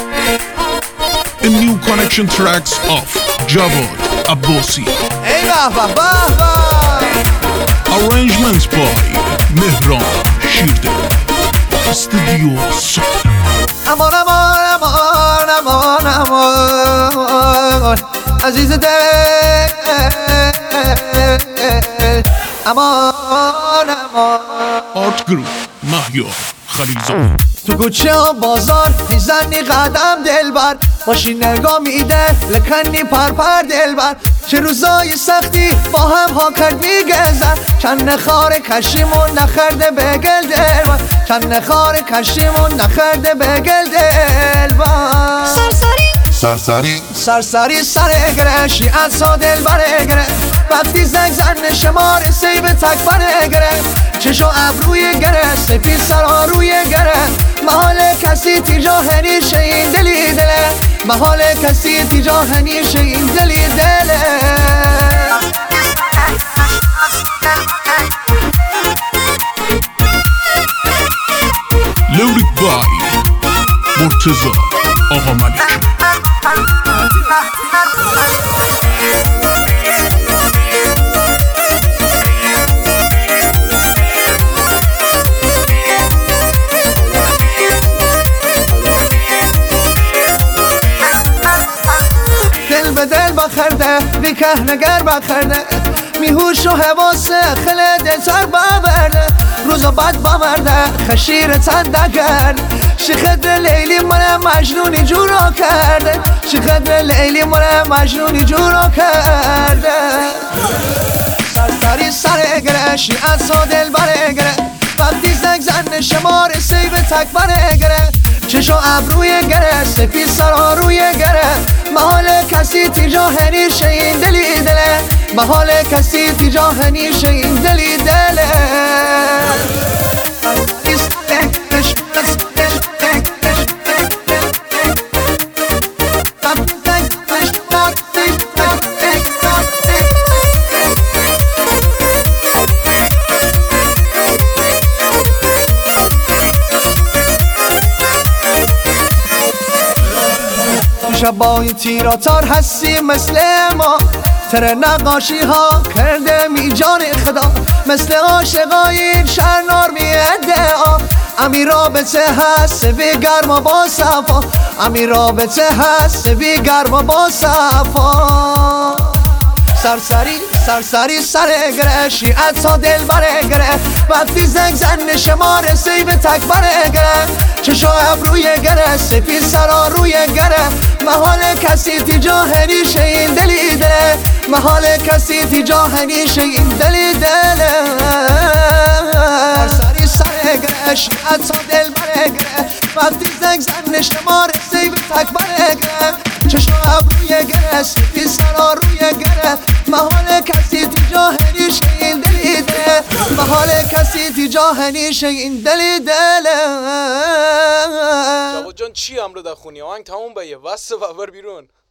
A new connection tracks of Javad Abbasi. ای به به به. Arrangements by Mehran Shirdel. Studio Sound. امان امان امان امان امان عزیز دل امان امان. Art Group Mahyar Khalizad. تو کوچه ها بازار میزنی قدم دلبر، باشی نگاه میده لکنی پرپر دلبر. چه روزای سختی با هم ها کرد میگذر، چند نخار کشیمون نخرده بگل دلبر، چند نخار کشیمون نخرده بگل دلبر. سرسری سر گره شیعت سا دل بره گره، وقتی زنگ زن شمار سیب تک بره گره، چشو ابروی گره سپید سرا روی گره، محال کسی تیجاهنی شه این دلی دله، محال کسی تیجاهنی شه این دلی دله. Loaded by Murtaza Agha Malik. دل به دل بخرده بی که نگر بخرده، میهوش و حواس خل دل سر ببرده، روزا بد بمرده خشیر تنده کرد، شیخدر لیلی من مجنونی جورا کرده، شیخدر لیلی من مجنونی جورا کرده. سرسری سر گره شیعت سا دل بره گره، وقتی زنگ زن شمار سیب تک بره گره، چشو ابروی گره سپید سرا روی گره، محال کسی تیجاهنی شه این دلی دله، محال کسی تیجاهنی شه این دلی دله. شبای تیراتار هستی مثل ما، تر نقاشی ها کرده می جان خدا، مثل عاشقای این شهر نار می ادعا، امی رابطه هست بی گرما با صفا، امی رابطه هست بی گرما با صفا. سرسری سر گره شیعت تا دل بره گره، وقتی زنگ زن شمار سیب تک بره گره، چشو ابروی گره سپید سرا روی گره، محال کسی تیجاهنی شه این دلی دله، محال کسی تیجاهنی شه این دلی دله. سرسری سر گره شیعت تا دل بره گره، وقتی زنگ زن شمار سیب تک بره گره، چشو ابروی گره سپید سرا روی گره، محال کسی تیجاهنی شه این دلی دله، محال کسی تیجاهنی شه این دلی دله. جواد جان چی امر در خونی آهنگ تموم به یه واسه و بر بیرون.